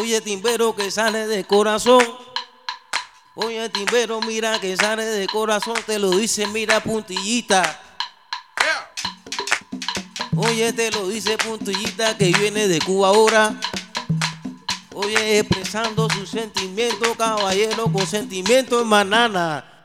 Oye, timbero que sale de corazón. Oye, timbero, mira que sale de corazón. Te lo dice, mira, Puntillita. Oye, te lo dice Puntillita que viene de Cuba ahora. Oye, expresando su sentimiento, caballero, con sentimiento en banana.